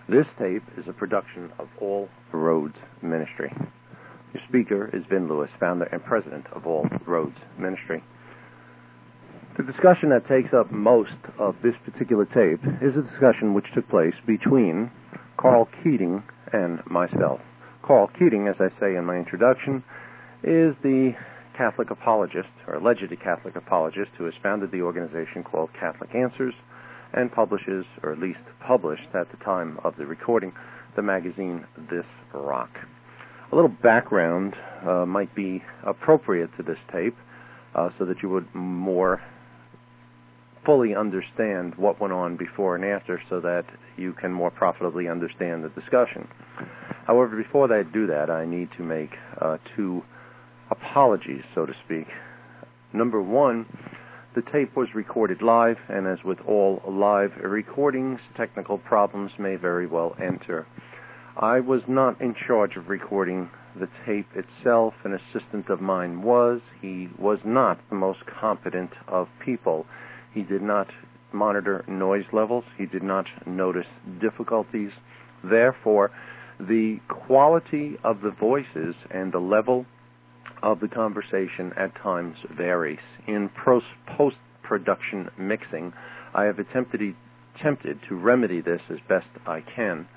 This tape is a production of All Roads Ministry. Your speaker is Vin Lewis, founder and president of All Roads Ministry. The discussion that takes up most of this particular tape is a discussion which took place between Karl Keating and myself. Karl Keating, as I say in my introduction, is the Catholic apologist, or alleged Catholic apologist, who has founded the organization called Catholic Answers and publishes, or at least published at the time of the recording, the magazine This Rock. A little background might be appropriate to this tape so that you would more fully understand what went on before and after so that you can more profitably understand the discussion. However, before I do that, I need to make two apologies, so to speak. Number one, the tape was recorded live, and as with all live recordings, technical problems may very well enter. I was not in charge of recording the tape itself. An assistant of mine was. He was not the most competent of people. He did not monitor noise levels. He did not notice difficulties. Therefore, the quality of the voices and the level of the conversation at times varies. In post-production mixing, I have attempted to remedy this as best I can.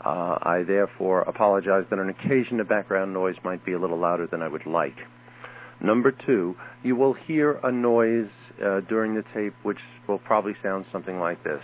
I therefore apologize that on occasion the background noise might be a little louder than I would like. Number two, you will hear a noise during the tape which will probably sound something like this.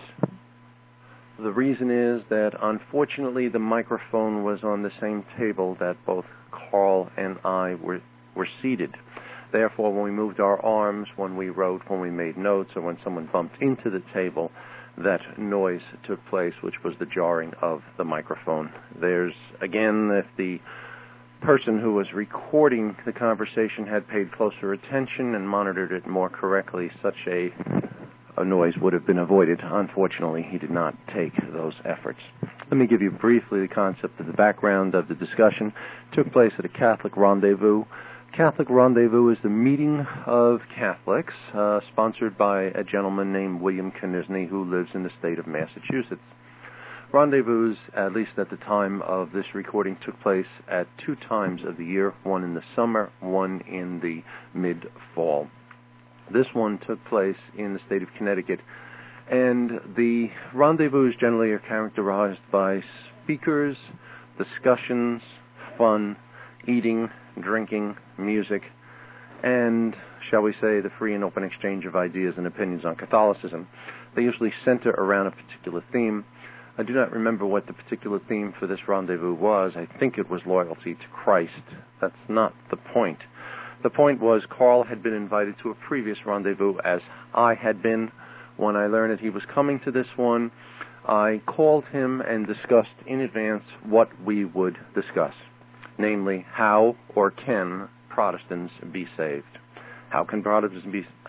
The reason is that unfortunately the microphone was on the same table that both Karl and I were seated. Therefore, when we moved our arms, when we wrote, when we made notes, or when someone bumped into the table, that noise took place, which was the jarring of the microphone. There's, again, if the person who was recording the conversation had paid closer attention and monitored it more correctly, such a noise would have been avoided. Unfortunately, he did not take those efforts. Let me give you briefly the concept of the background of the discussion. It took place at a Catholic rendezvous. Catholic Rendezvous is the meeting of Catholics sponsored by a gentleman named William Knisney who lives in the state of Massachusetts. Rendezvous, at least at the time of this recording, took place at two times of the year, one in the summer, one in the mid-fall. This one took place in the state of Connecticut, and the rendezvous generally are characterized by speakers, discussions, fun, eating, drinking, music, and, shall we say, the free and open exchange of ideas and opinions on Catholicism. They usually center around a particular theme. I do not remember what the particular theme for this rendezvous was. I think it was loyalty to Christ. That's not the point. The point was Karl had been invited to a previous rendezvous, as I had been. When I learned that he was coming to this one, I called him and discussed in advance what we would discuss. Namely, how or can Protestants be saved? How can Protestants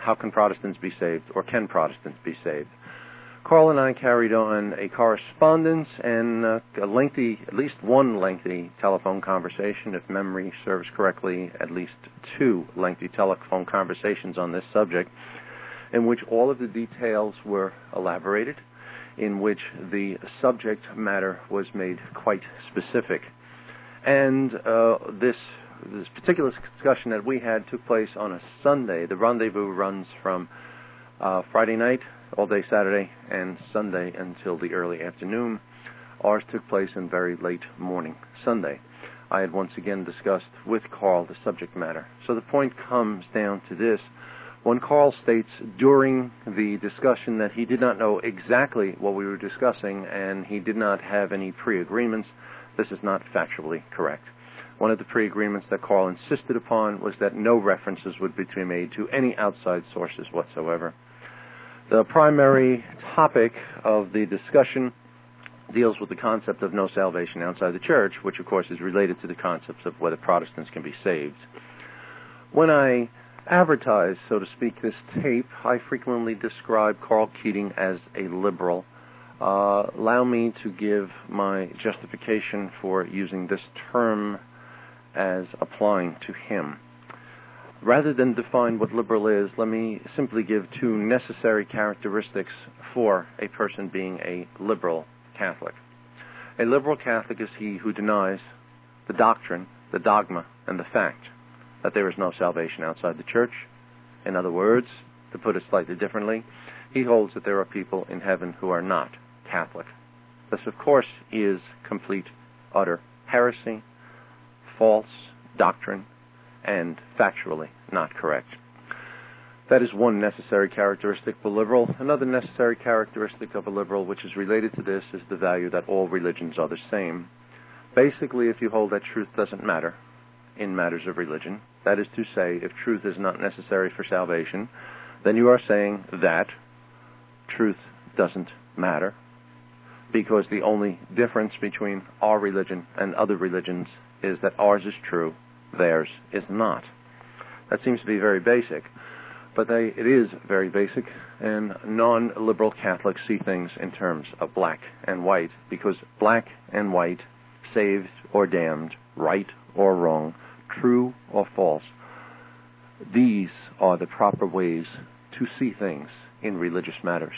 be saved, or can Protestants be saved? Karl and I carried on a correspondence and at least one lengthy telephone conversation, if memory serves correctly, at least two lengthy telephone conversations on this subject, in which all of the details were elaborated, in which the subject matter was made quite specific. And this particular discussion that we had took place on a Sunday. The rendezvous runs from Friday night, all day Saturday, and Sunday until the early afternoon. Ours took place in very late morning Sunday. I had once again discussed with Karl the subject matter. So the point comes down to this. When Karl states during the discussion that he did not know exactly what we were discussing and he did not have any pre-agreements, this is not factually correct. One of the pre-agreements that Karl insisted upon was that no references would be made to any outside sources whatsoever. The primary topic of the discussion deals with the concept of no salvation outside the church, which of course is related to the concepts of whether Protestants can be saved. When I advertise, so to speak, this tape, I frequently describe Karl Keating as a liberal. Allow me to give my justification for using this term as applying to him. Rather than define what liberal is, let me simply give two necessary characteristics for a person being a liberal Catholic. A liberal Catholic is he who denies the doctrine, the dogma, and the fact that there is no salvation outside the church. In other words, to put it slightly differently, he holds that there are people in heaven who are not Catholic. This, of course, is complete, utter heresy, false doctrine, and factually not correct. That is one necessary characteristic of a liberal. Another necessary characteristic of a liberal, which is related to this, is the value that all religions are the same. Basically, if you hold that truth doesn't matter in matters of religion, that is to say, if truth is not necessary for salvation, then you are saying that truth doesn't matter, because the only difference between our religion and other religions is that ours is true, theirs is not. That seems to be very basic, but it is very basic, and non-liberal Catholics see things in terms of black and white, because black and white, saved or damned, right or wrong, true or false, these are the proper ways to see things in religious matters.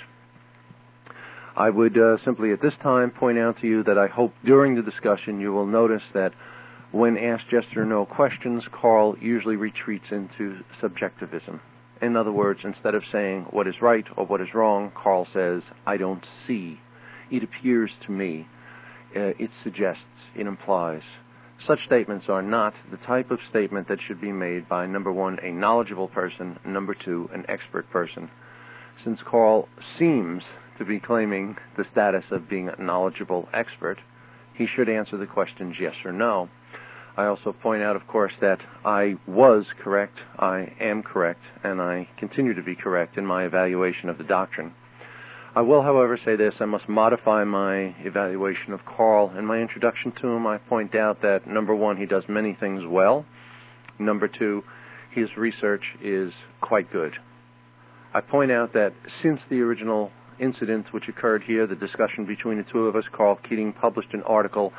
I would simply at this time point out to you that I hope during the discussion you will notice that when asked yes or no questions, Carl usually retreats into subjectivism. In other words, instead of saying what is right or what is wrong, Carl says, I don't see. It appears to me. It suggests. It implies. Such statements are not the type of statement that should be made by, number one, a knowledgeable person, number two, an expert person. Since Carl seems to be claiming the status of being a knowledgeable expert, he should answer the questions yes or no. I also point out, of course, that I was correct, I am correct, and I continue to be correct in my evaluation of the doctrine. I will, however, say this: I must modify my evaluation of Carl. In my introduction to him, I point out that, number one, he does many things well. Number two, his research is quite good. I point out that since the original incident which occurred here, the discussion between the two of us, Carl Keating published an article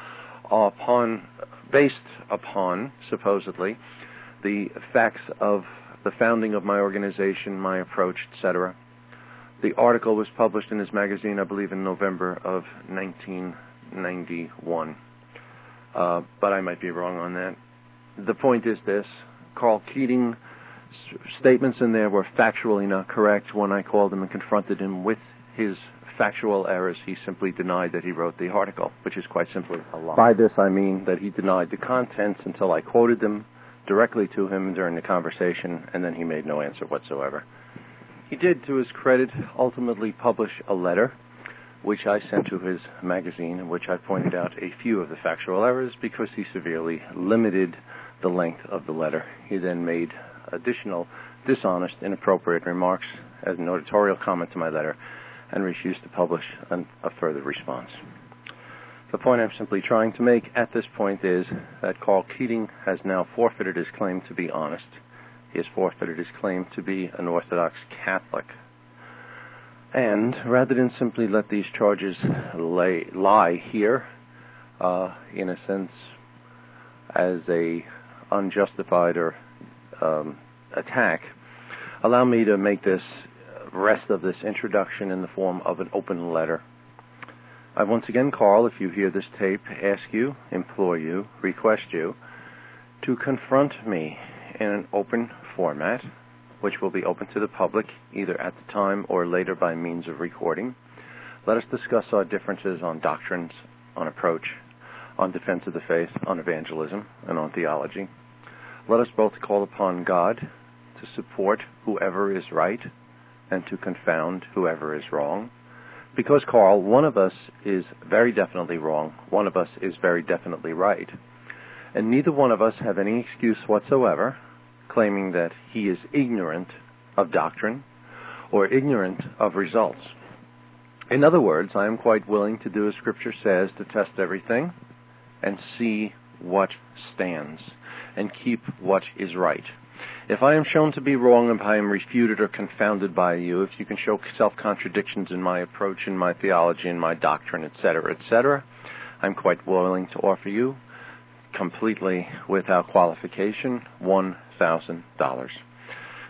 based upon, supposedly, the facts of the founding of my organization, my approach, etc. The article was published in his magazine, I believe, in November of 1991. But I might be wrong on that. The point is this: Carl Keating's statements in there were factually not correct. When I called him and confronted him with his factual errors, he simply denied that he wrote the article, which is quite simply a lie. By this I mean that he denied the contents until I quoted them directly to him during the conversation, and then he made no answer whatsoever. He did, to his credit, ultimately publish a letter, which I sent to his magazine, in which I pointed out a few of the factual errors because he severely limited the length of the letter. He then made additional dishonest, inappropriate remarks as an editorial comment to my letter and refused to publish a further response. The point I'm simply trying to make at this point is that Carl Keating has now forfeited his claim to be honest. He has forfeited his claim to be an Orthodox Catholic. And rather than simply let these charges lie here, in a sense, as a unjustified or attack, allow me to make this rest of this introduction in the form of an open letter. I once again, Carl, if you hear this tape, ask you, implore you, request you to confront me in an open format, which will be open to the public either at the time or later by means of recording. Let us discuss our differences on doctrines, on approach, on defense of the faith, on evangelism, and on theology. Let us both call upon God to support whoever is right and to confound whoever is wrong. Because, Carl, one of us is very definitely wrong, one of us is very definitely right. And neither one of us have any excuse whatsoever claiming that he is ignorant of doctrine or ignorant of results. In other words, I am quite willing to do as Scripture says, to test everything and see what stands and keep what is right. If I am shown to be wrong, if I am refuted or confounded by you, if you can show self-contradictions in my approach, in my theology, in my doctrine, etc., I'm quite willing to offer you, completely without qualification, $1,000.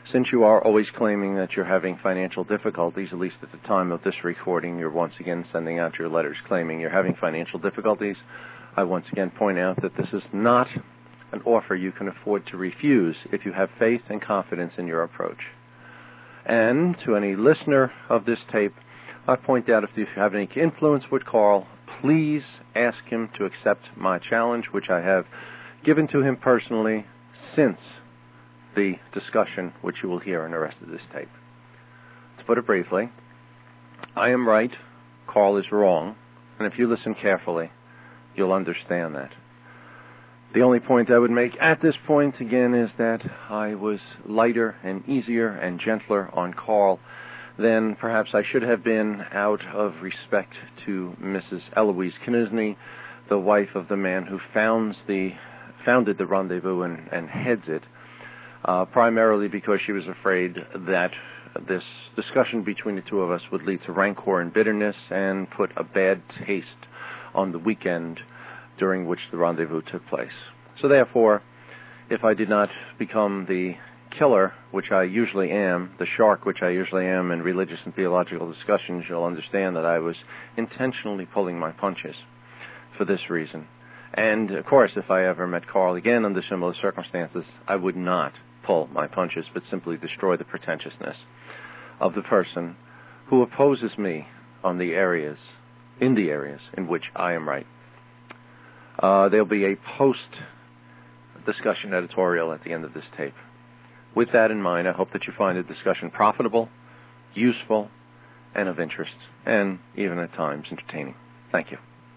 Since you are always claiming that you're having financial difficulties, at least at the time of this recording, you're once again sending out your letters claiming you're having financial difficulties, I once again point out that this is not an offer you can afford to refuse if you have faith and confidence in your approach. And to any listener of this tape, I point out if you have any influence with Carl, please ask him to accept my challenge, which I have given to him personally since the discussion which you will hear in the rest of this tape. To put it briefly, I am right, Carl is wrong, and if you listen carefully, you'll understand that. The only point I would make at this point, again, is that I was lighter and easier and gentler on Carl than perhaps I should have been out of respect to Mrs. Eloise Knisney, the wife of the man who founded the Rendezvous and heads it, primarily because she was afraid that this discussion between the two of us would lead to rancor and bitterness and put a bad taste on the weekend during which the rendezvous took place. So therefore, if I did not become the killer, which I usually am, the shark, which I usually am in religious and theological discussions, you'll understand that I was intentionally pulling my punches for this reason. And, of course, if I ever met Carl again under similar circumstances, I would not pull my punches, but simply destroy the pretentiousness of the person who opposes me in the areas in which I am right. There'll be a post-discussion editorial at the end of this tape. With that in mind, I hope that you find the discussion profitable, useful, and of interest, and even at times entertaining. Thank you.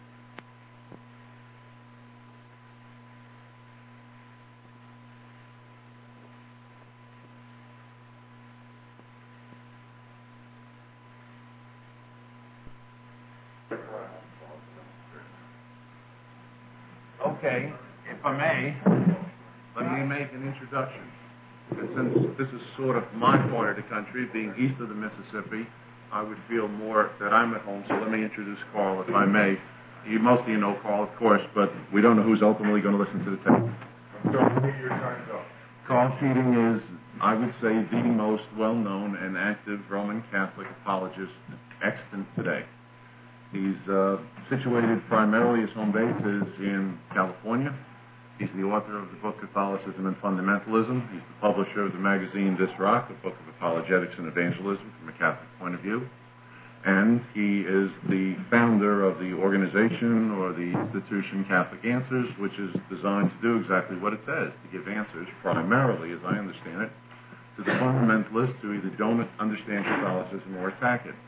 Okay, if I may, let me make an introduction. And since this is sort of my part of the country, being east of the Mississippi, I would feel more that I'm at home, so let me introduce Carl, if I may. Most of you know Carl, of course, but we don't know who's ultimately going to listen to the tape. Carl Keating is, I would say, the most well-known and active Roman Catholic apologist extant today. He's situated primarily, his home base is in California. He's the author of the book Catholicism and Fundamentalism. He's the publisher of the magazine This Rock, a book of apologetics and evangelism from a Catholic point of view. And he is the founder of the organization or the institution Catholic Answers, which is designed to do exactly what it says, to give answers primarily, as I understand it, to the fundamentalists who either don't understand Catholicism or attack it.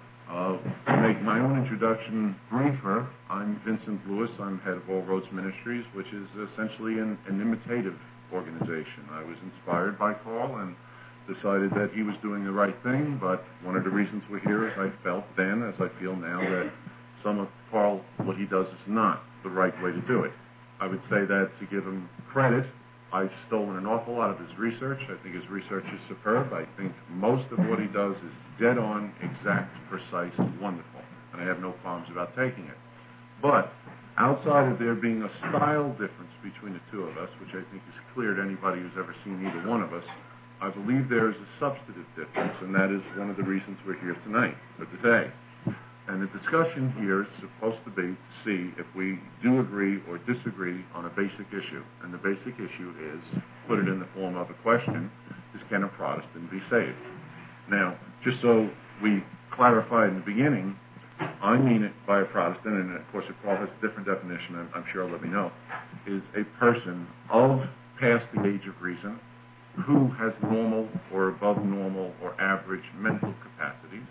To make my own introduction briefer, I'm Vincent Lewis. I'm head of All Roads Ministries, which is essentially an imitative organization. I was inspired by Carl and decided that he was doing the right thing, but one of the reasons we're here is I felt then, as I feel now, that some of Carl, what he does is not the right way to do it. I would say that to give him credit, I've stolen an awful lot of his research. I think his research is superb. I think most of what he does is dead on, exact, precise, wonderful. And I have no qualms about taking it. But outside of there being a style difference between the two of us, which I think is clear to anybody who's ever seen either one of us, I believe there is a substantive difference, and that is one of the reasons we're here tonight, or today. And the discussion here is supposed to be to see if we do agree or disagree on a basic issue. And the basic issue is, put it in the form of a question, is can a Protestant be saved? Now, just so we clarify in the beginning, I mean it by a Protestant, and of course if Paul has a different definition, I'm sure he'll let me know, is a person of past the age of reason who has normal or above normal or average mental capacities,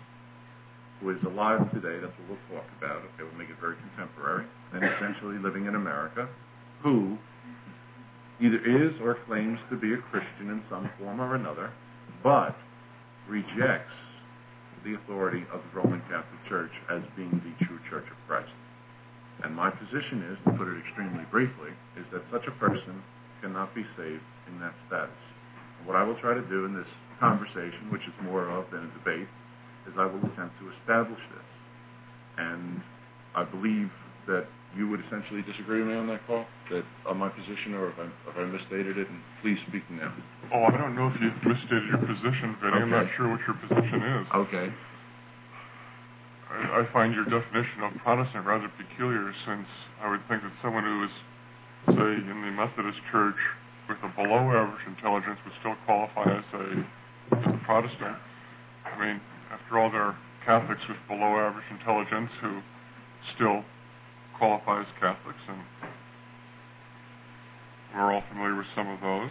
who is alive today, that's what we'll talk about, okay, we'll make it very contemporary, and essentially living in America, who either is or claims to be a Christian in some form or another, but rejects the authority of the Roman Catholic Church as being the true Church of Christ. And my position is, to put it extremely briefly, is that such a person cannot be saved in that status. And what I will try to do in this conversation, which is more of than a debate, is I will attempt to establish this. And I believe that you would essentially disagree with me on that call, that on my position, or if I misstated it, and please speak now. Oh, I don't know if you've misstated your position, Vinny. Okay. I'm not sure what your position is. Okay. I find your definition of Protestant rather peculiar, since I would think that someone who is, say, in the Methodist Church with a below-average intelligence would still qualify as a Protestant. I mean, after all, there are Catholics with below-average intelligence who still qualify as Catholics, and we're all familiar with some of those.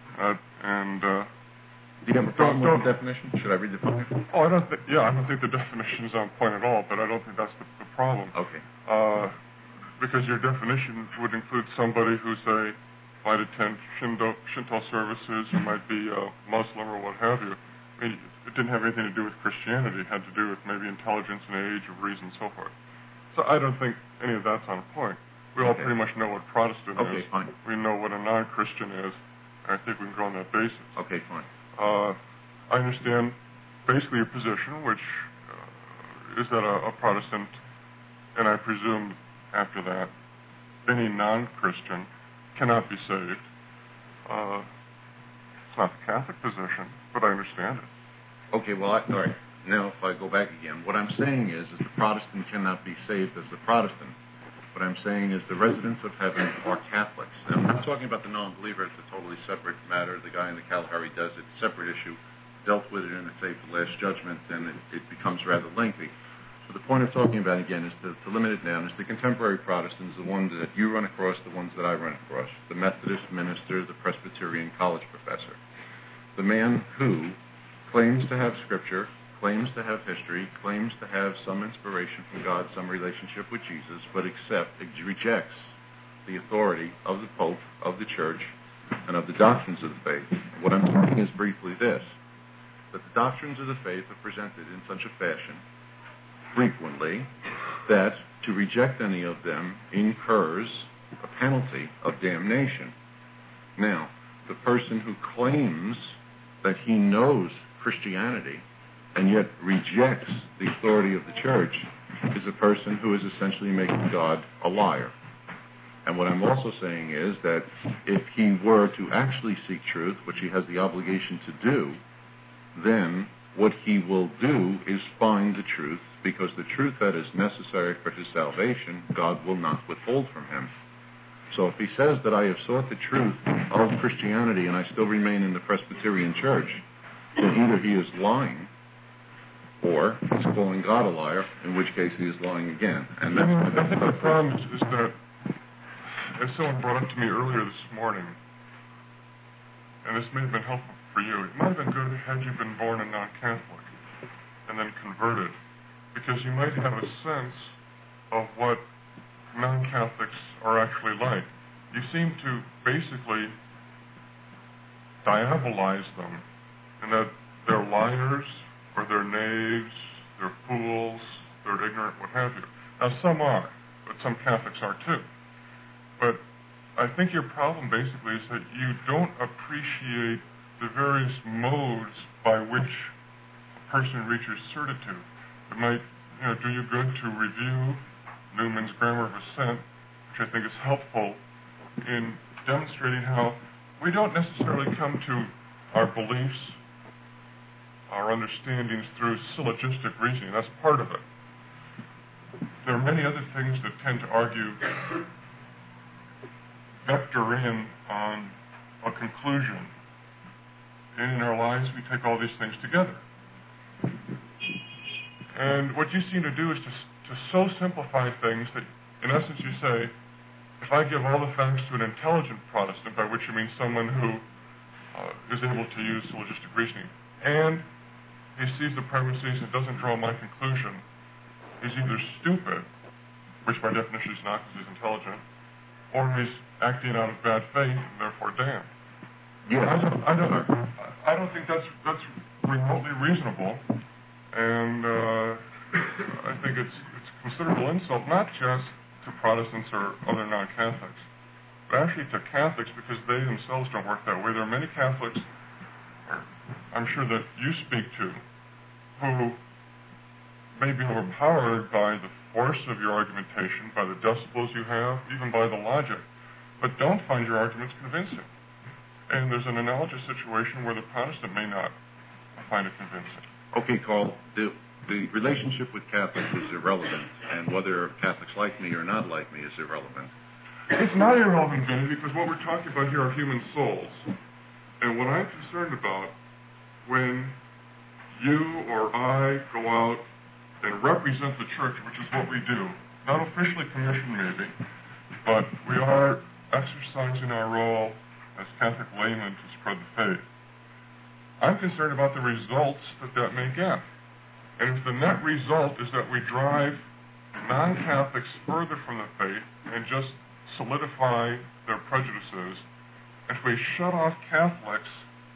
Do you have a problem with the definition? Should I read the definition? Oh, I don't think the definition is on point at all, but I don't think that's the problem. Okay. Because your definition would include somebody who, say, might attend Shinto services, or might be a Muslim or what have you. I mean, it didn't have anything to do with Christianity. It had to do with maybe intelligence and age of reason and so forth. So I don't think any of that's on point. We all pretty much know what Protestant is. Okay, fine. We know what a non-Christian is, and I think we can go on that basis. Okay, fine. I understand basically your position, which is that a Protestant, and I presume after that, any non-Christian cannot be saved. It's not the Catholic position, but I understand it. Okay, well, all right. Now, if I go back again, what I'm saying is the Protestant cannot be saved as a Protestant. What I'm saying is the residents of heaven are Catholics. Now, I'm not talking about the non-believer. It's a totally separate matter. The guy in the Kalahari does it. Separate issue. Dealt with it in the Faith of Last Judgment, and it becomes rather lengthy. So the point of talking about, again, is to limit it down, is the contemporary Protestants, the ones that you run across, the ones that I run across, the Methodist minister, the Presbyterian college professor. The man who claims to have Scripture, claims to have history, claims to have some inspiration from God, some relationship with Jesus, but rejects the authority of the Pope, of the Church, and of the doctrines of the faith. What I'm saying is briefly this, that the doctrines of the faith are presented in such a fashion, frequently, that to reject any of them incurs a penalty of damnation. Now, the person who claims that he knows Christianity and yet rejects the authority of the Church is a person who is essentially making God a liar. And what I'm also saying is that if he were to actually seek truth, which he has the obligation to do, then what he will do is find the truth, because the truth that is necessary for his salvation, God will not withhold from him. So if he says that I have sought the truth of Christianity and I still remain in the Presbyterian Church, then either he is lying or he's calling God a liar, in which case he is lying again. And I think the problem is that, as someone brought up to me earlier this morning, and this may have been helpful for you, it might have been good had you been born a non-Catholic and then converted, because you might have a sense of what non-Catholics are actually like. You seem to basically diabolize them, and that they're liars, or they're knaves, they're fools, they're ignorant, what have you. Now, some are, but some Catholics are too. But I think your problem basically is that you don't appreciate the various modes by which a person reaches certitude. It might do you good to review Newman's Grammar of Assent, which I think is helpful in demonstrating how we don't necessarily come to our beliefs, our understandings through syllogistic reasoning. That's part of it. There are many other things that tend to argue, vector in on a conclusion. And in our lives, we take all these things together. And what you seem to do is to so simplify things that, in essence, you say, if I give all the facts to an intelligent Protestant, by which you mean someone who is able to use syllogistic reasoning, and he sees the premises and doesn't draw my conclusion, he's either stupid, which by definition he's not because he's intelligent, or he's acting out of bad faith and therefore damned. Yeah. I don't think that's remotely reasonable, and I think it's a considerable insult, not just to Protestants or other non-Catholics, but actually to Catholics, because they themselves don't work that way. There are many Catholics, I'm sure that you speak to, who may be overpowered by the force of your argumentation, by the decibels you have, even by the logic, but don't find your arguments convincing. And there's an analogous situation where the Protestant may not find it convincing. Okay, Carl, the relationship with Catholics is irrelevant, and whether Catholics like me or not like me is irrelevant. It's not irrelevant, Vinny, because what we're talking about here are human souls. And what I'm concerned about when you or I go out and represent the church, which is what we do, not officially commissioned maybe, but we are exercising our role as Catholic laymen to spread the faith. I'm concerned about the results that may get. And if the net result is that we drive non-Catholics further from the faith and just solidify their prejudices, if we shut off Catholics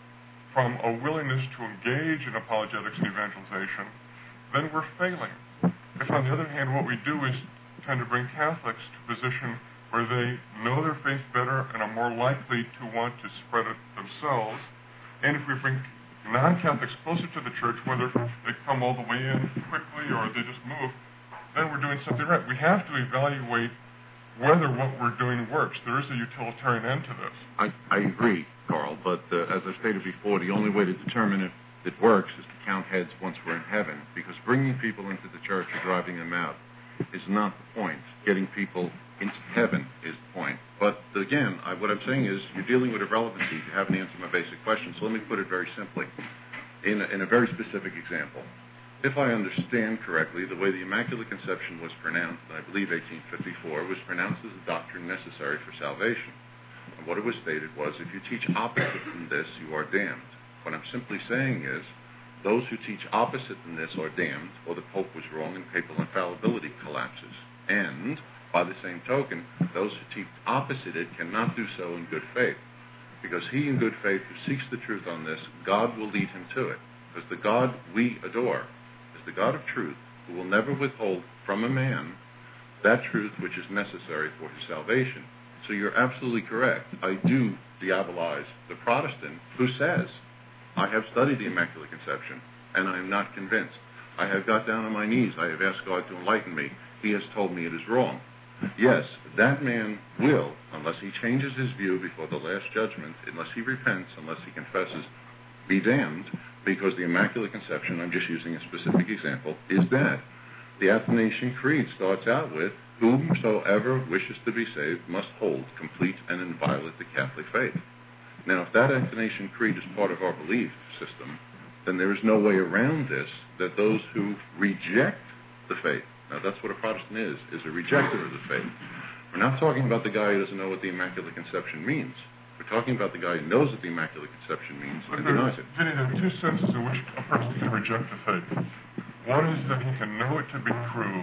from a willingness to engage in apologetics and evangelization, then we're failing. If, on the other hand, what we do is tend to bring Catholics to a position where they know their faith better and are more likely to want to spread it themselves, and if we bring non-Catholics closer to the church, whether they come all the way in quickly or they just move, then we're doing something right. We have to evaluate whether what we're doing works. There is a utilitarian end to this. I agree, Carl, but as I stated before, the only way to determine if it works is to count heads once we're in heaven, because bringing people into the church or driving them out is not the point. Getting people into heaven is the point. But again, what I'm saying is you're dealing with irrelevancy. You haven't answered my basic question, so let me put it very simply. In a very specific example, if I understand correctly, the way the Immaculate Conception was pronounced, I believe 1854, was pronounced as a doctrine necessary for salvation. And what it was stated was, if you teach opposite from this, you are damned. What I'm simply saying is, those who teach opposite from this are damned, or the Pope was wrong and papal infallibility collapses. And, by the same token, those who teach opposite it cannot do so in good faith. Because he in good faith who seeks the truth on this, God will lead him to it. Because the God we adore is the God of truth, who will never withhold from a man that truth which is necessary for his salvation. So you're absolutely correct. I do diabolize the Protestant who says, I have studied the Immaculate Conception, and I am not convinced. I have got down on my knees. I have asked God to enlighten me. He has told me it is wrong. Yes, that man will, unless he changes his view before the Last Judgment, unless he repents, unless he confesses, be damned, because the Immaculate Conception, I'm just using a specific example, is that. The Athanasian Creed starts out with, whomsoever wishes to be saved must hold complete and inviolate the Catholic faith. Now, if that Athanasian Creed is part of our belief system, then there is no way around this, that those who reject the faith, now that's what a Protestant is a rejecter of the faith. We're not talking about the guy who doesn't know what the Immaculate Conception means. We're talking about the guy who knows what the Immaculate Conception means and denies it. Vinny, there are two senses in which a person can reject the faith. One is that he can know it to be true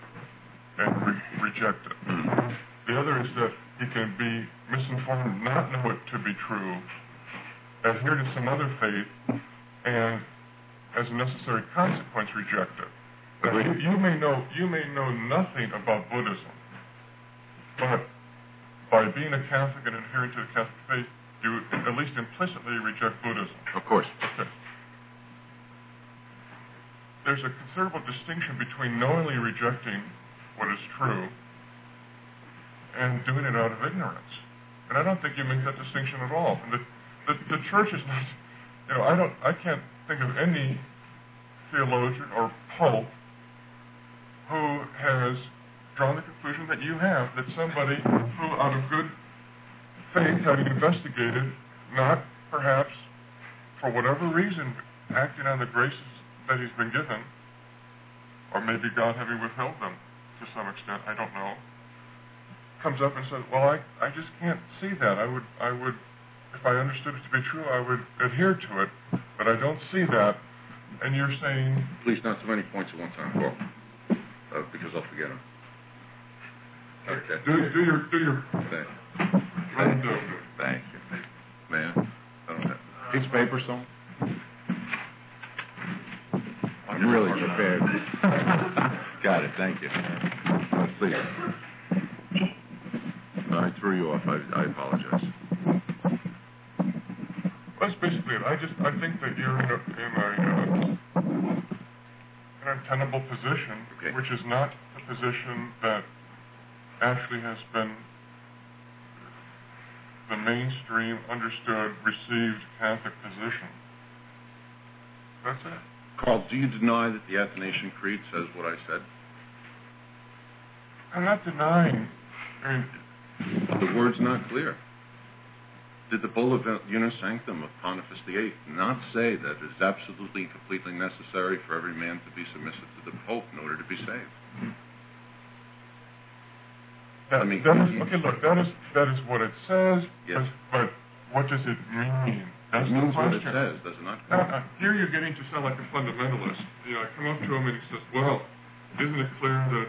and reject it. The other is that he can be misinformed, not know it to be true, adhere to some other faith, and as a necessary consequence reject it. Now, you may know nothing about Buddhism, but by being a Catholic and adhering to the Catholic faith, you at least implicitly reject Buddhism. Of course. Okay. There's a considerable distinction between knowingly rejecting what is true and doing it out of ignorance. And I don't think you make that distinction at all. And the church is not, I can't think of any theologian or pope who has drawn the conclusion that you have, that somebody who, out of good faith, having investigated, not perhaps for whatever reason, acting on the graces that he's been given, or maybe God having withheld them to some extent, I don't know, comes up and says, well, I just can't see that. I would, if I understood it to be true, I would adhere to it, but I don't see that. And you're saying... Please, not so many points at one time, Paul, because I'll forget them. Okay. Do your... Thank you. Thank you. Man, I don't have... Piece of paper, something? I'm really prepared. Got it, thank you. Please. I threw you off. I apologize. That's basically it. I think that you're in an untenable position, okay, which is not to position that actually has been the mainstream, understood, received Catholic position. That's it. Carl, do you deny that the Athanasian Creed says what I said? I'm not denying. I mean, the word's not clear. Did the Bull of Unus Sanctum of Pontifex VIII not say that it is absolutely and completely necessary for every man to be submissive to the Pope in order to be saved? That is what it says, yes. but what does it mean? That's it means the question. What it says, does it not? Now, here you're getting to sound like a fundamentalist. I come up to him and he says, well, isn't it clear that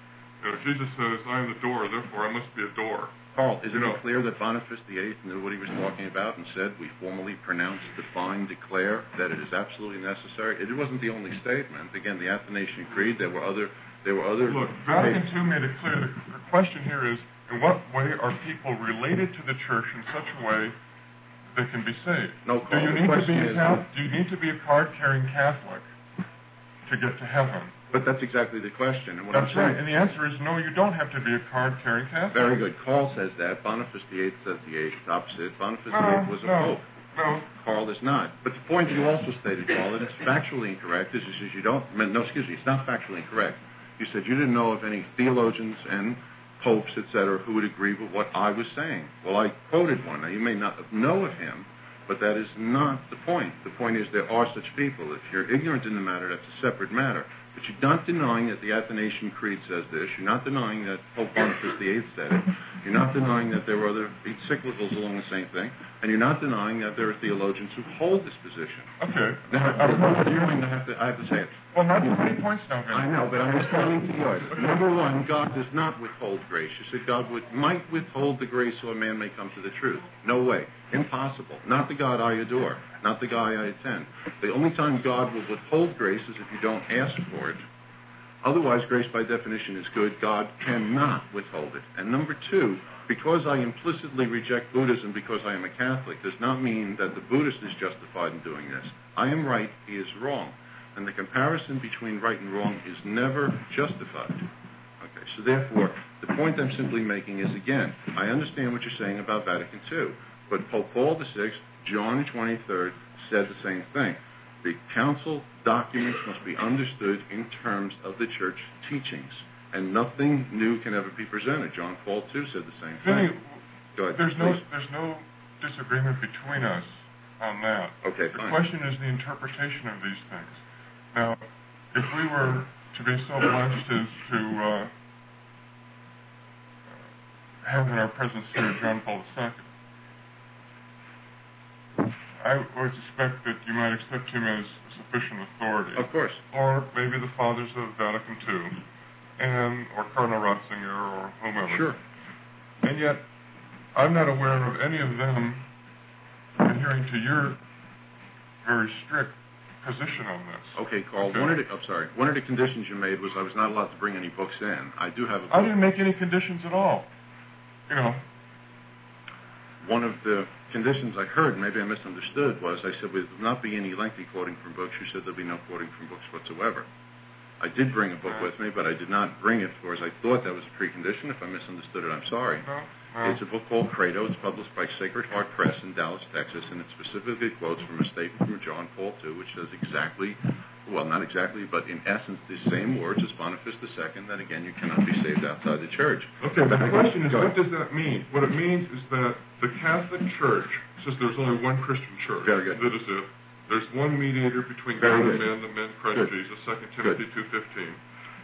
Jesus says, I am the door, therefore I must be a door? Carl, isn't it clear that Boniface VIII knew what he was talking about and said, we formally pronounce, define, declare that it is absolutely necessary? It wasn't the only statement. Again, the Athanasian Creed, there were other... Look, Vatican II made it clear. The question here is, in what way are people related to the Church in such a way they can be saved? No, Carl, do you need to be a card-carrying Catholic to get to heaven? But that's exactly the question. And that's right. And the answer is no, you don't have to be a card-carrying Catholic. Very good. Carl says that. Boniface VIII says the opposite. Boniface VIII was a pope. No. Carl is not. But the point you also stated, Carl, that it's factually incorrect is you don't... No, excuse me. It's not factually incorrect. You said you didn't know of any theologians and popes, etc., who would agree with what I was saying. Well, I quoted one. Now, you may not know of him, but that is not the point. The point is there are such people. If you're ignorant in the matter, that's a separate matter. But you're not denying that the Athanasian Creed says this. You're not denying that Pope Boniface VIII said it. You're not denying that there were other encyclicals along the same thing. And you're not denying that there are theologians who hold this position. Okay. Now, I have to say it. Well, not too many points now. I know, but I'm responding to yours. Number one, God does not withhold grace. You said God might withhold the grace so a man may come to the truth. No way. Impossible. Not the God I adore. Not the guy I attend. The only time God will withhold grace is if you don't ask for it. Otherwise, grace by definition is good. God cannot withhold it. And number two, because I implicitly reject Buddhism because I am a Catholic does not mean that the Buddhist is justified in doing this. I am right, he is wrong. And the comparison between right and wrong is never justified. Okay, so therefore, the point I'm simply making is, again, I understand what you're saying about Vatican II, but Pope Paul VI, John 23rd, said the same thing. The council documents must be understood in terms of the church teachings, and nothing new can ever be presented. John Paul II said the same thing. Go ahead, there's no disagreement between us on that. Okay, fine. The question is the interpretation of these things. Now, if we were to be so blessed as to have in our presence here John Paul II, I would suspect that you might accept him as sufficient authority. Of course. Or maybe the fathers of Vatican II, or Cardinal Ratzinger, or whomever. Sure. And yet, I'm not aware of any of them adhering to your very strict position on this. Okay, Carl. Okay. One of the conditions you made was I was not allowed to bring any books in. I do have a book. I didn't make any conditions at all. One of the conditions I heard, maybe I misunderstood, was I said, there will not be any lengthy quoting from books. You said there'll be no quoting from books whatsoever. I did bring a book with me, but I did not bring it for as I thought that was a precondition. If I misunderstood it, I'm sorry. No. It's a book called Credo. It's published by Sacred Heart Press in Dallas, Texas, and it specifically quotes from a statement from John Paul II, which says exactly, well, not exactly, but in essence, the same words as Boniface II, that again, you cannot be saved outside the church. Okay, but the question is, what does that mean? What it means is that the Catholic Church, since there's only one Christian church, very good. That is it. There's one mediator between God and man, the man Christ Jesus, 2 Timothy 2:15.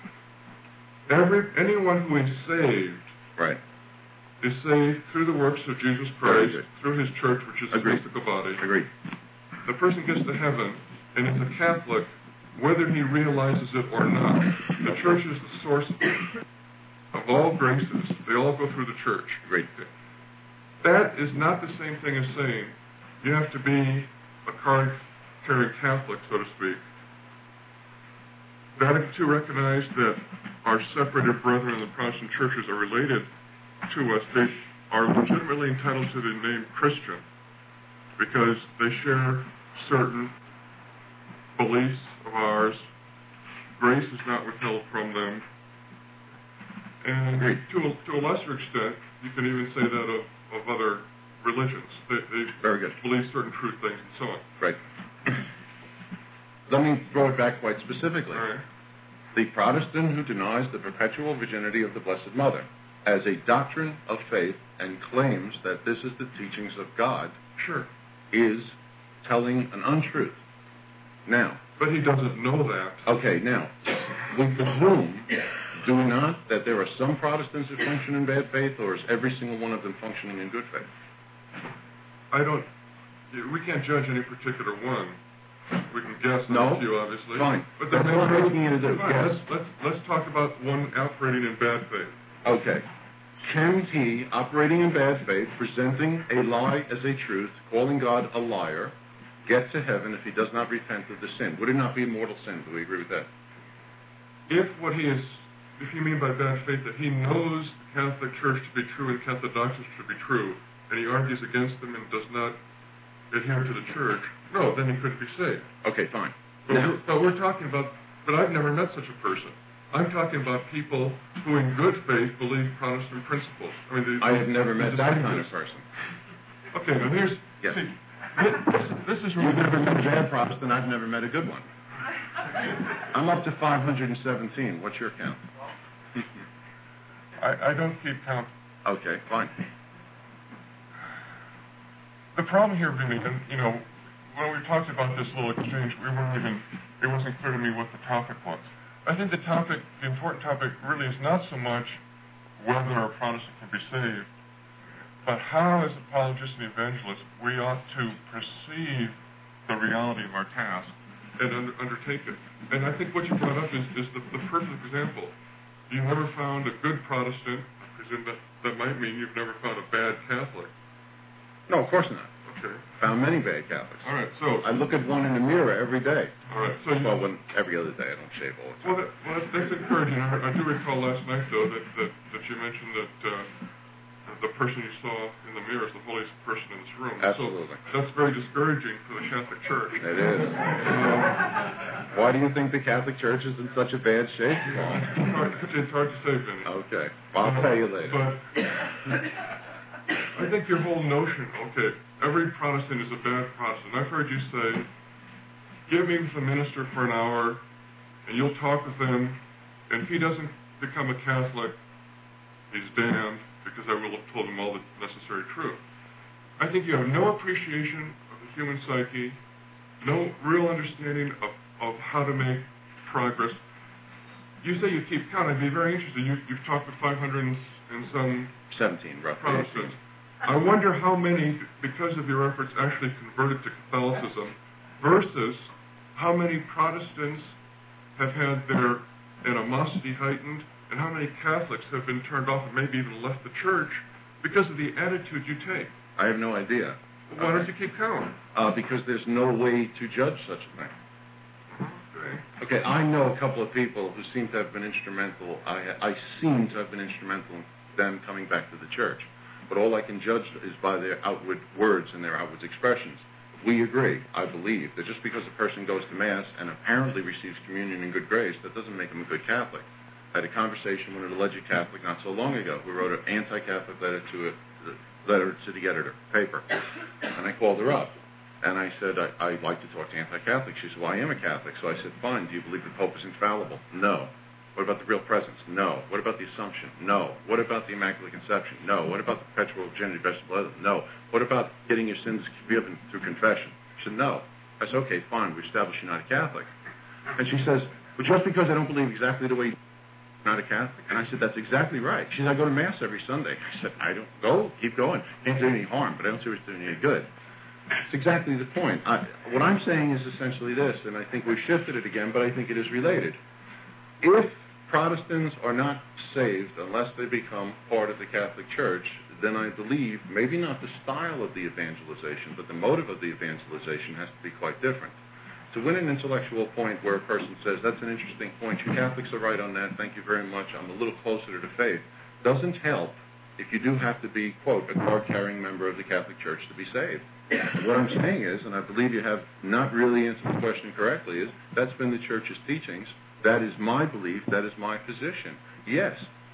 Anyone who is saved, right, is saved through the works of Jesus Christ, through his church, which is his mystical body. Agreed. The person gets to heaven, and is a Catholic, whether he realizes it or not. The church is the source of all graces. They all go through the church. Agreed. That is not the same thing as saying you have to be a card-carrying Catholic, so to speak. Vatican II recognized that our separated brethren in the Protestant churches are related to us. They are legitimately entitled to the name Christian because they share certain beliefs of ours. Grace is not withheld from them. And Agreed. to a lesser extent, you can even say that of other religions. They Very good. believe certain true things and so on. Right. Let me throw it back quite specifically. All right. The Protestant who denies the perpetual virginity of the Blessed Mother as a doctrine of faith and claims that this is the teachings of God Sure. is telling an untruth. Now, But he doesn't know that. okay, now, we presume, do we not, that there are some Protestants who function in bad faith, or is every single one of them functioning in good faith? We can't judge any particular one. We can guess on No. a few, obviously. Fine. But That's what I'm asking you to do. Fine. Yes. Let's talk about one operating in bad faith. Okay. Can he, operating in bad faith, presenting a lie as a truth, calling God a liar, get to heaven if he does not repent of the sin? Would it not be a mortal sin? Do we agree with that? If you mean by bad faith that he knows the Catholic Church to be true and Catholic doctrines to be true, and he argues against them and does not adhere to the Church, no, then he couldn't be saved. Okay, fine. But we're talking about, but I've never met such a person. I'm talking about people who in good faith believe Protestant principles. I have never met that kind of person. Okay, now here's, Yes. see, this is You've never met a bad Protestant, I've never met a good one. I'm up to 517. What's your count? I don't keep count. Okay, fine. The problem here, Vinny, and when we talked about this little exchange, it wasn't clear to me what the topic was. I think the important topic really is not so much whether a Protestant can be saved, but how, as apologists and evangelists, we ought to perceive the reality of our task and undertake it. And I think what you brought up is the perfect example. You never found a good Protestant. I presume that might mean you've never found a bad Catholic. No, of course not. Okay. Found many bad Catholics. All right, so... I look at one in the mirror every day. All right, so... Every other day. I don't shave all the time. Well, that's encouraging. I do recall last night, though, that you mentioned that the person you saw in the mirror is the holiest person in this room. Absolutely. So that's very discouraging for the Catholic Church. It is. Why do you think the Catholic Church is in such a bad shape, Paul? It's hard to say, Vinny. Okay. I'll tell you later. But I think your whole notion, okay, every Protestant is a bad Protestant. I've heard you say, give me the minister for an hour, and you'll talk with him, and if he doesn't become a Catholic, he's damned, because I will have told him all the necessary truth. I think you have no appreciation of the human psyche, no real understanding of how to make progress. You say you keep count. I'd be very interested. You've talked with 500 and some 17, roughly. Protestants. I wonder how many, because of your efforts, actually converted to Catholicism, versus how many Protestants have had their animosity heightened, and how many Catholics have been turned off and maybe even left the church because of the attitude you take. I have no idea. Why don't you keep count? Because there's no way to judge such a thing. Okay, I know a couple of people who seem to have been instrumental. I seem to have been instrumental in them coming back to the church. But all I can judge is by their outward words and their outward expressions. We agree, I believe, that just because a person goes to Mass and apparently receives communion in good grace, that doesn't make him a good Catholic. I had a conversation with an alleged Catholic not so long ago who wrote an anti-Catholic letter to the editor, paper. And I called her up. And I said, I'd like to talk to anti-Catholics. She said, well, I am a Catholic. So I said, fine. Do you believe the Pope is infallible? No. What about the real presence? No. What about the Assumption? No. What about the Immaculate Conception? No. What about the perpetual virginity of vegetable oil? No. What about getting your sins forgiven through confession? She said, no. I said, okay, fine. We established you're not a Catholic. And she says, well, just because I don't believe exactly the way you're not a Catholic. And I said, that's exactly right. She said, I go to Mass every Sunday. I said, I don't go. Keep going. Can't do any harm, but I don't see what's doing any good. It's exactly the point. What I'm saying is essentially this, and I think we've shifted it again, but I think it is related. If Protestants are not saved unless they become part of the Catholic Church, then I believe maybe not the style of the evangelization, but the motive of the evangelization has to be quite different. To win an intellectual point where a person says, that's an interesting point, you Catholics are right on that, thank you very much, I'm a little closer to the faith, doesn't help if you do have to be, quote, a card-carrying member of the Catholic Church to be saved. What I'm saying is, and I believe you have not really answered the question correctly, is that's been the Church's teachings. That is my belief. That is my position. Yes,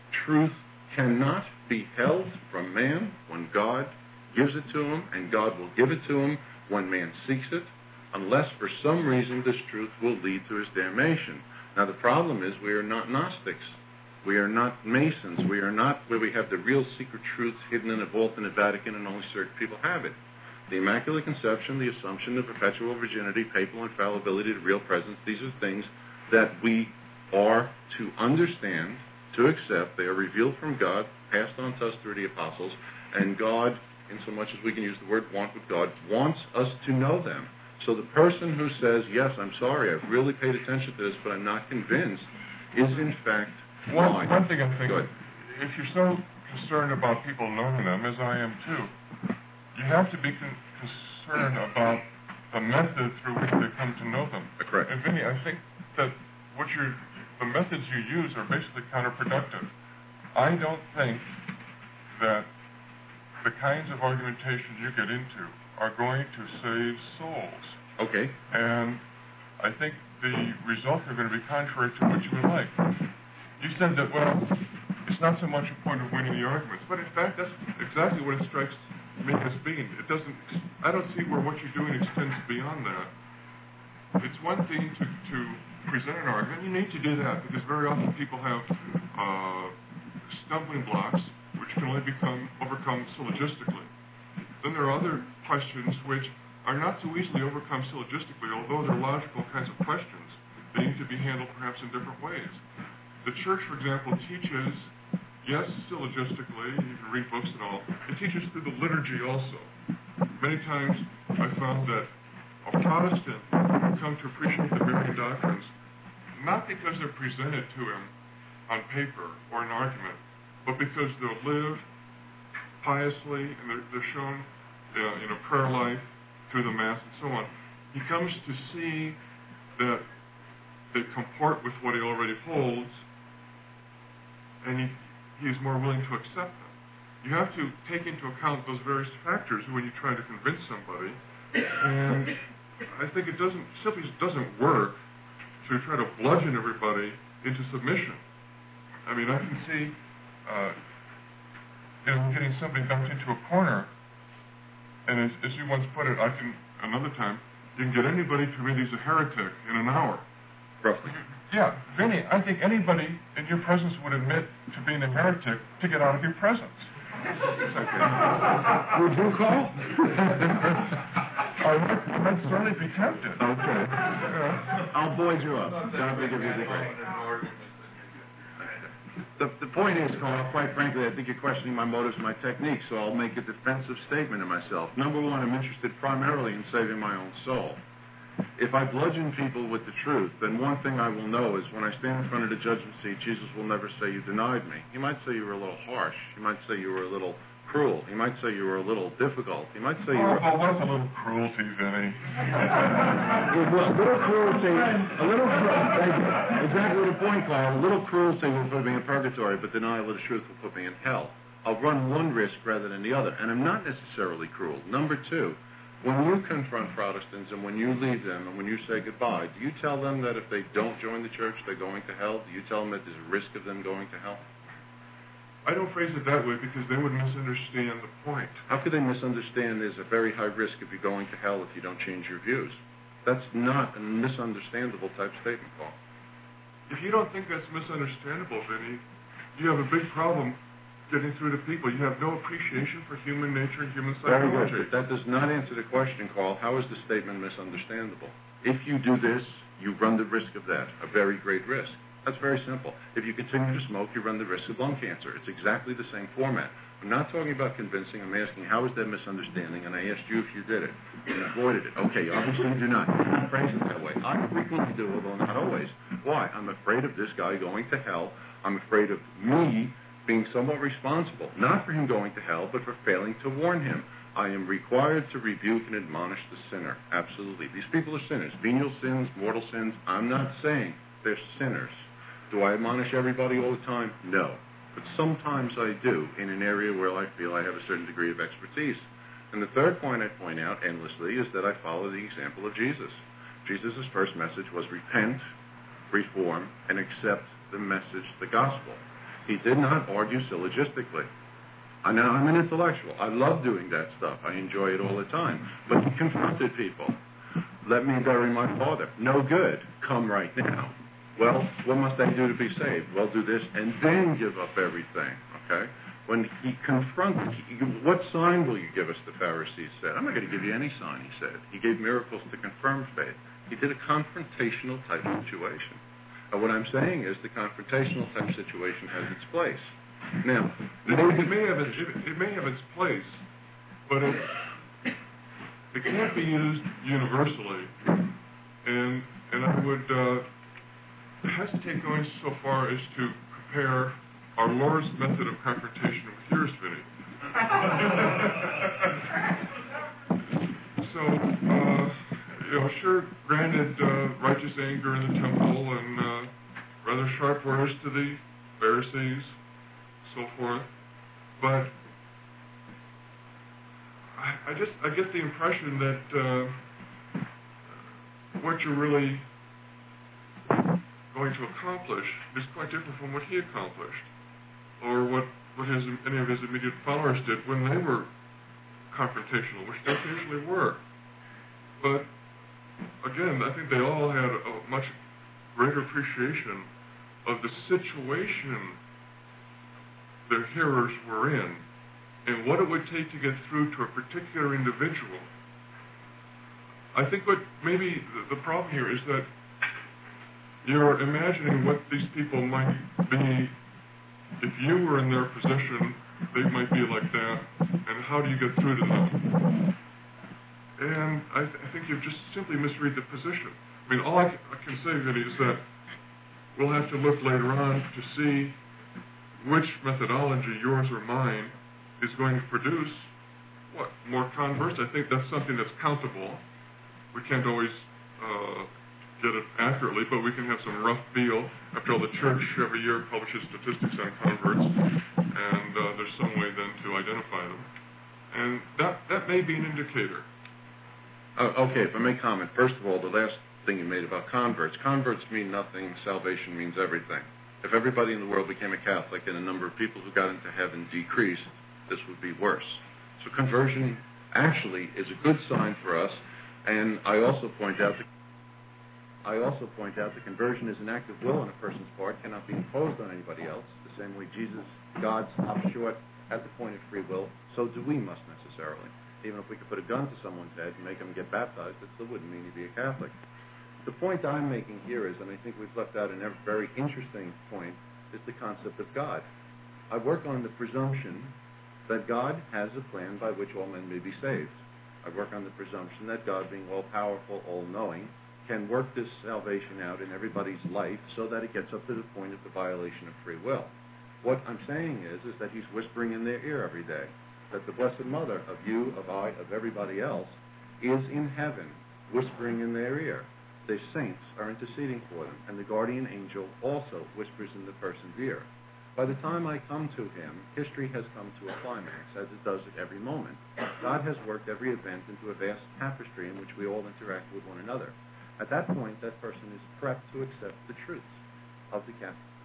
truth cannot be held from man when God gives it to him, and God will give it to him when man seeks it, unless for some reason this truth will lead to his damnation. Now the problem is we are not Gnostics. We are not Masons. We are not where we have the real secret truths hidden in a vault in the Vatican and only certain people have it. The Immaculate Conception, the Assumption, the perpetual virginity, papal infallibility, the real presence, these are things that we are to understand, to accept. They are revealed from God, passed on to us through the apostles, and God, in so much as we can use the word want with God, wants us to know them. So the person who says, yes, I'm sorry, I've really paid attention to this, but I'm not convinced, is in fact blind. One thing I think, if you're so concerned about people knowing them, as I am too, you have to be concerned about the method through which they come to know them. Correct. And Vinny, I think that the methods you use are basically counterproductive. I don't think that the kinds of argumentation you get into are going to save souls. Okay. And I think the results are going to be contrary to what you would like. You said that, well, it's not so much a point of winning the arguments, but in fact, that's exactly what it strikes me as being. I don't see where what you're doing extends beyond that. It's one thing to present an argument. You need to do that because very often people have stumbling blocks which can only overcome syllogistically. Then there are other questions which are not so easily overcome syllogistically, although they're logical kinds of questions. They need to be handled perhaps in different ways. The Church, for example, teaches, yes, syllogistically, you can read books and all, it teaches through the liturgy also. Many times I found that a Protestant will come to appreciate the Marian doctrines not because they're presented to him on paper or an argument, but because they'll live piously and they're shown in a prayer life through the Mass and so on. He comes to see that they comport with what he already holds, and he's more willing to accept them. You have to take into account those various factors when you try to convince somebody, and I think it simply doesn't work to try to bludgeon everybody into submission. I mean, I can see getting somebody dumped into a corner, and as you once put it, another time, you can get anybody to admit he's a heretic in an hour. Roughly. Yeah, Vinny, I think anybody in your presence would admit to being a heretic to get out of your presence. Would you call? I might certainly be tempted. Okay. I'll buoy you up. The point is, Carl, quite frankly, I think you're questioning my motives and my technique, so I'll make a defensive statement of myself. Number one, I'm interested primarily in saving my own soul. If I bludgeon people with the truth, then one thing I will know is when I stand in front of the judgment seat, Jesus will never say you denied me. He might say you were a little harsh. He might say you were a little cruel. He might say you were a little difficult. He might say you were... Oh, what's a little cruelty, Vinny? A little cruelty, exactly the point, Carl. A little cruelty will put me in purgatory, but denial of the truth will put me in hell. I'll run one risk rather than the other, and I'm not necessarily cruel. Number two, when you confront Protestants and when you leave them and when you say goodbye, do you tell them that if they don't join the church, they're going to hell? Do you tell them that there's a risk of them going to hell? I don't phrase it that way because they would misunderstand the point. How could they misunderstand there's a very high risk of you going to hell if you don't change your views? That's not a misunderstandable type statement, Paul. If you don't think that's misunderstandable, Vinny, you have a big problem getting through to people. You have no appreciation for human nature and human psychology. Very good. But that does not answer the question, Carl. How is the statement misunderstandable? If you do this, you run the risk of that, a very great risk. That's very simple. If you continue to smoke, you run the risk of lung cancer. It's exactly the same format. I'm not talking about convincing. I'm asking, how is that misunderstanding? And I asked you if you did it. You avoided it. Okay, obviously you do not. You don't phrase it that way. I frequently do, although not always. Why? I'm afraid of this guy going to hell. I'm afraid of me being somewhat responsible, not for him going to hell, but for failing to warn him. I am required to rebuke and admonish the sinner. Absolutely. These people are sinners. Venial sins, mortal sins. I'm not saying they're sinners. Do I admonish everybody all the time? No. But sometimes I do in an area where I feel I have a certain degree of expertise. And the third point I point out endlessly is that I follow the example of Jesus. Jesus' first message was repent, reform, and accept the message, the gospel. He did not argue syllogistically. Now, I'm an intellectual. I love doing that stuff. I enjoy it all the time. But he confronted people. Let me bury my father. No good. Come right now. Well, what must I do to be saved? Well, do this and then give up everything. Okay? When he confronted, what sign will you give us, the Pharisees said? I'm not going to give you any sign, he said. He gave miracles to confirm faith. He did a confrontational type situation. And what I'm saying is the confrontational type situation has its place. Now, it may have its place, but it can't be used universally. And I would hesitate going so far as to compare our Lord's method of confrontation with yours, Vinny. So, sure, granted, righteous anger in the temple and rather sharp words to the Pharisees, so forth, but I get the impression that what you're really going to accomplish is quite different from what he accomplished, or what any of his immediate followers did when they were confrontational, which they occasionally were. But again, I think they all had a much greater appreciation of the situation their hearers were in and what it would take to get through to a particular individual. I think what maybe the problem here is that you're imagining what these people might be if you were in their position. They might be like that, and how do you get through to them? And I think you've just simply misread the position. I mean, all I can say, Vinny, is that we'll have to look later on to see which methodology, yours or mine, is going to produce more converts. I think that's something that's countable. We can't always get it accurately, but we can have some rough feel. After all, the church every year publishes statistics on converts, and there's some way then to identify them. And that may be an indicator. Okay, if I may comment. First of all, the last thing you made about converts. Converts mean nothing. Salvation means everything. If everybody in the world became a Catholic and the number of people who got into heaven decreased, this would be worse. So conversion actually is a good sign for us. And I also point out that conversion is an act of will on a person's part, cannot be imposed on anybody else. The same way God stopped short at the point of free will, so do we must necessarily. Even if we could put a gun to someone's head and make them get baptized, it still wouldn't mean he'd be a Catholic. The point I'm making here is, and I think we've left out a very interesting point, is the concept of God. I work on the presumption that God has a plan by which all men may be saved. I work on the presumption that God, being all-powerful, all-knowing, can work this salvation out in everybody's life so that it gets up to the point of the violation of free will. What I'm saying is that he's whispering in their ear every day, that the Blessed Mother of you, of I, of everybody else, is in heaven, whispering in their ear. The saints are interceding for them, and the guardian angel also whispers in the person's ear. By the time I come to him, history has come to a climax, as it does at every moment. God has worked every event into a vast tapestry in which we all interact with one another. At that point, that person is prepped to accept the truths of the Catholic